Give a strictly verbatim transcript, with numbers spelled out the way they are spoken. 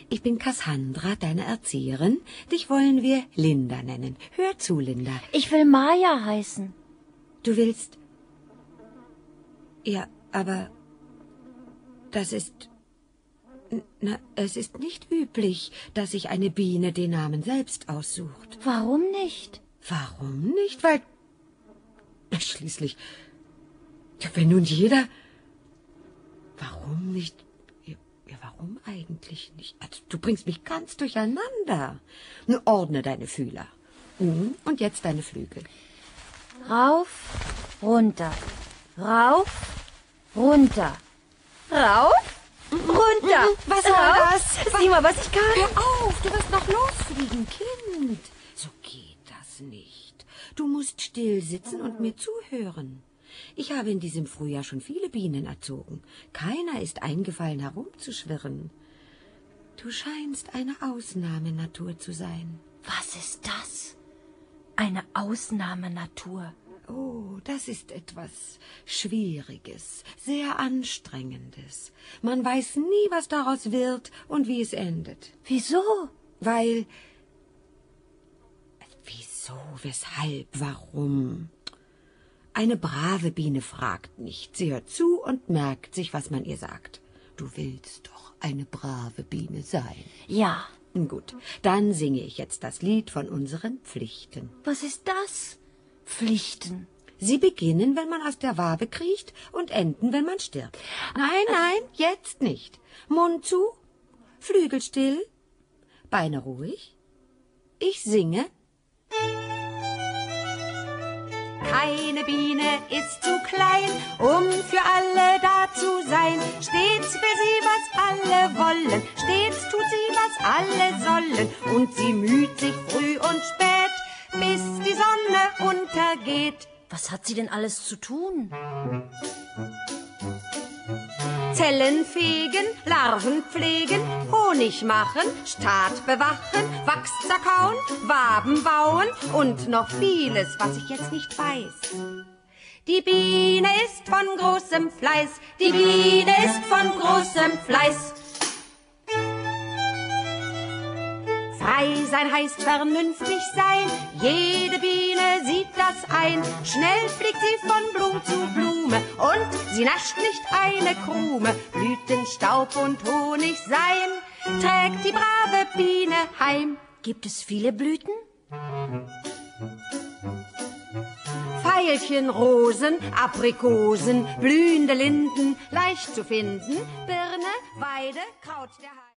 ich bin Cassandra, deine Erzieherin. Dich wollen wir Linda nennen. Hör zu, Linda. Ich will Maya heißen. Du willst... Ja, aber... Das ist... Na, es ist nicht üblich, dass sich eine Biene den Namen selbst aussucht. Warum nicht? Warum nicht? Weil... Schließlich... Ja, wenn nun jeder... Warum nicht... Ja, warum eigentlich nicht? Also, du bringst mich ganz durcheinander. Nun ordne deine Fühler. Mhm. Und jetzt deine Flügel. Rauf, runter. Rauf, runter. Rauf, runter. Was war das? Sieh mal, was ich kann. Hör auf, du wirst noch losfliegen, Kind. So geht das nicht. Du musst still sitzen und mir zuhören. Ich habe in diesem Frühjahr schon viele Bienen erzogen. Keiner ist eingefallen, herumzuschwirren. Du scheinst eine Ausnahmenatur zu sein. Was ist das? Eine Ausnahmenatur. Oh, das ist etwas Schwieriges, sehr Anstrengendes. Man weiß nie, was daraus wird und wie es endet. Wieso? Weil... Wieso, weshalb, warum? Eine brave Biene fragt nicht. Sie hört zu und merkt sich, was man ihr sagt. Du willst doch eine brave Biene sein. Ja. Gut, dann singe ich jetzt das Lied von unseren Pflichten. Was ist das? Pflichten. Sie beginnen, wenn man aus der Wabe kriecht und enden, wenn man stirbt. Nein, nein, jetzt nicht. Mund zu, Flügel still, Beine ruhig. Ich singe. Keine Biene ist zu klein, um für alle da zu sein. Stets will sie, was alle wollen, stets tut sie, was alle sollen. Und sie müht sich früh und spät, bis die Sonne untergeht. Was hat sie denn alles zu tun? Zellen fegen, Larven pflegen, Honig machen, Staat bewachen, Wachs zerkauen, Waben bauen und noch vieles, was ich jetzt nicht weiß. Die Biene ist von großem Fleiß, die Biene ist von großem Fleiß. Frei sein heißt vernünftig sein, jede Biene sieht das ein. Schnell fliegt sie von Blum zu Blume und sie nascht nicht eine Krume. Blütenstaub und Honigseim trägt die brave Biene heim. Gibt es viele Blüten? Veilchen, Rosen, Aprikosen, blühende Linden, leicht zu finden. Birne, Weide, Kraut der Heide.